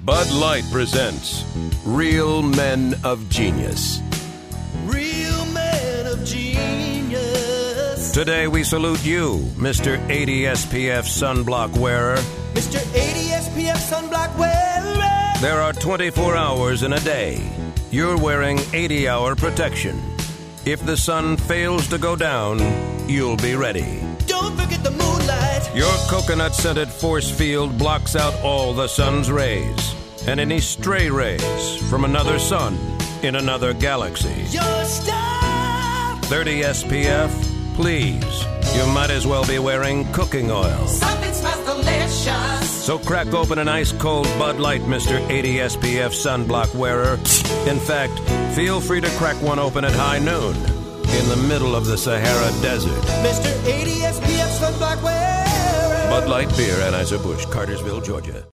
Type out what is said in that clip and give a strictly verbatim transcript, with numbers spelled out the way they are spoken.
Bud Light presents Real Men of Genius. Real Men of Genius. Today we salute you, Mister eighty S P F sunblock wearer. Mister eighty S P F sunblock wearer. There are twenty-four hours in a day. You're wearing eighty hour protection. If the sun fails to go down, you'll be ready. Don't forget the moonlight. Your coconut-scented force field blocks out all the sun's rays and any stray rays from another sun in another galaxy. Your star. thirty S P F, please. You might as well be wearing cooking oil. Something smells delicious. So crack open an ice-cold Bud Light, Mister eighty S P F sunblock wearer. In fact, feel free to crack one open at high noon in the middle of the Sahara Desert. Mister eighty S P F sunblock wearer. Bud Light Beer, Anheuser-Busch, Cartersville, Georgia.